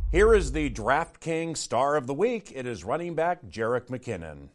Here is the DraftKings star of the week. It is running back Jerick McKinnon.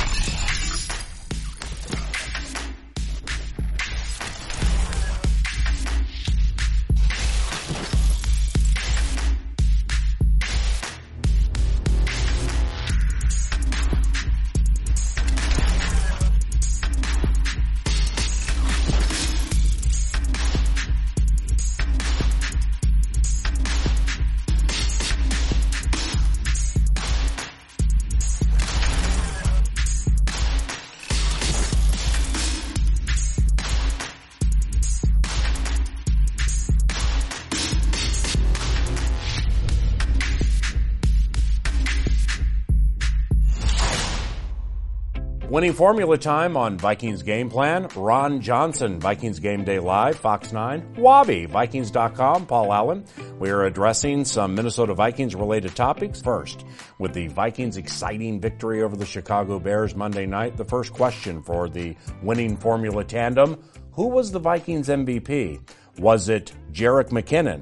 Winning formula time on Vikings Game Plan. Ron Johnson, Vikings Game Day Live, Fox 9. Wabi, Vikings.com, Paul Allen. We are addressing some Minnesota Vikings related topics. First, with the Vikings' exciting victory over the Chicago Bears Monday night, the first question for the winning formula tandem: who was the Vikings MVP? Was it Jerick McKinnon,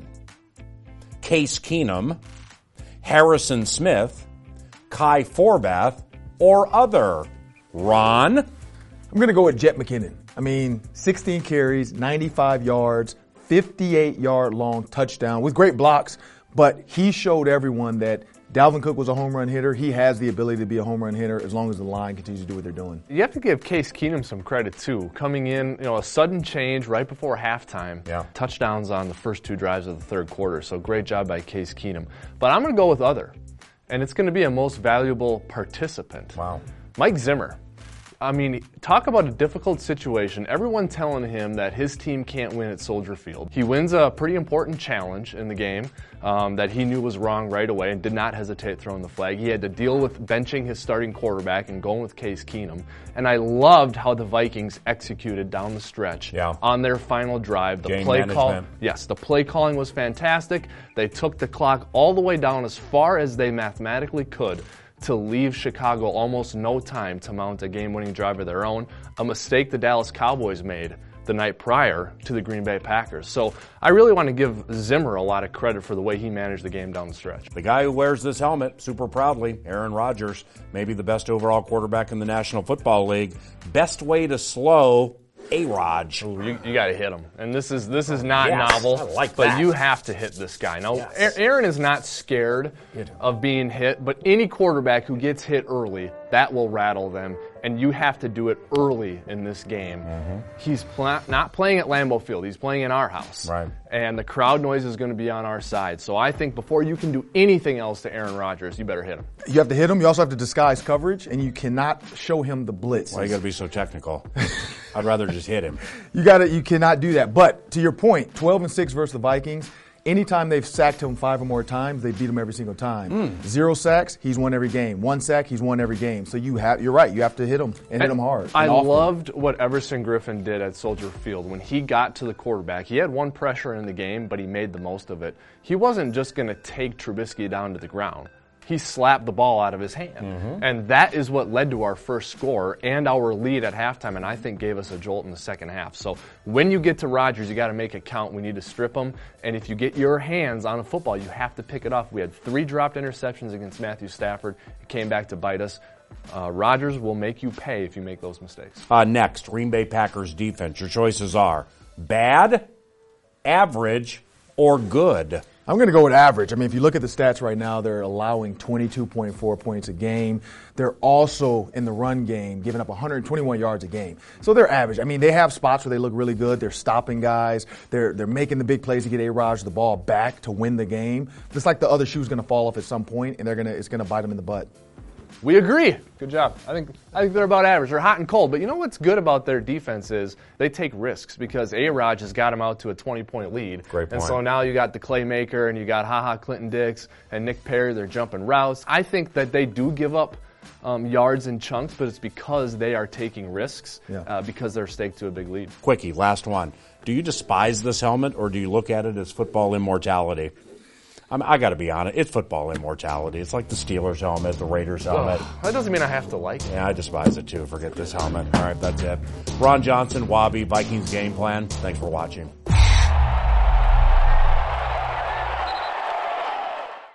Case Keenum, Harrison Smith, Kai Forbath, or other? Ron? I'm going to go with Jet McKinnon. 16 carries, 95 yards, 58-yard long touchdown with great blocks, but he showed everyone that Dalvin Cook was a home run hitter. He has the ability to be a home run hitter as long as the line continues to do what they're doing. You have to give Case Keenum some credit, too. Coming in, a sudden change right before halftime. Yeah. Touchdowns on the first two drives of the third quarter, so great job by Case Keenum. But I'm going to go with other, and it's going to be a most valuable participant. Wow. Mike Zimmer. Talk about a difficult situation. Everyone telling him that his team can't win at Soldier Field. He wins a pretty important challenge in the game that he knew was wrong right away and did not hesitate throwing the flag. He had to deal with benching his starting quarterback and going with Case Keenum. And I loved how the Vikings executed down the stretch on their final drive. The game play management. the play calling was fantastic. They took the clock all the way down as far as they mathematically could to leave Chicago almost no time to mount a game-winning drive of their own, a mistake the Dallas Cowboys made the night prior to the Green Bay Packers. So I really want to give Zimmer a lot of credit for the way he managed the game down the stretch. The guy who wears this helmet super proudly, Aaron Rodgers, maybe the best overall quarterback in the National Football League. Best way to slow A-Raj. You got to hit him. And this is not novel, I like but that. you have to hit this guy. Now, Aaron is not scared of being hit, but any quarterback who gets hit early, that will rattle them, and you have to do it early in this game. Mm-hmm. He's not playing at Lambeau Field. He's playing in our house. Right. And the crowd noise is going to be on our side. So I think before you can do anything else to Aaron Rodgers, you better hit him. You have to hit him. You also have to disguise coverage, and you cannot show him the blitz. Why you got to be so technical? I'd rather just hit him. You cannot do that. But to your point, 12-6 versus the Vikings. Anytime they've sacked him 5 or more times, they beat him every single time. 0 sacks, he's won every game. 1 sack, he's won every game. So you're right. You have to hit him and hit him hard. I loved what Everson Griffin did at Soldier Field. When he got to the quarterback, he had one pressure in the game, but he made the most of it. He wasn't just going to take Trubisky down to the ground. He slapped the ball out of his hand. Mm-hmm. And that is what led to our first score and our lead at halftime, and I think gave us a jolt in the second half. So when you get to Rodgers, you got to make it count. We need to strip him. And if you get your hands on a football, you have to pick it off. We had 3 dropped interceptions against Matthew Stafford. It came back to bite us. Rodgers will make you pay if you make those mistakes. Next, Green Bay Packers defense. Your choices are bad, average, or good. I'm going to go with average. If you look at the stats right now, they're allowing 22.4 points a game. They're also, in the run game, giving up 121 yards a game. So they're average. They have spots where they look really good. They're stopping guys. They're making the big plays to get A-Raj the ball back to win the game. Just like the other shoe's going to fall off at some point, and it's going to bite them in the butt. We agree. Good job. I think they're about average. They're hot and cold. But you know what's good about their defense is they take risks because A-Raj has got them out to a 20-point lead. Great point. And so now you got the Claymaker and you got Clinton Dix and Nick Perry. They're jumping routes. I think that they do give up yards in chunks, but it's because they are taking risks because they're staked to a big lead. Quickie, last one. Do you despise this helmet or do you look at it as football immortality? I got to be honest. It's football immortality. It's like the Steelers helmet, the Raiders helmet. That doesn't mean I have to like it. Yeah, I despise it too. Forget this helmet. All right, that's it. Ron Johnson, Wabi, Vikings Game Plan. Thanks for watching.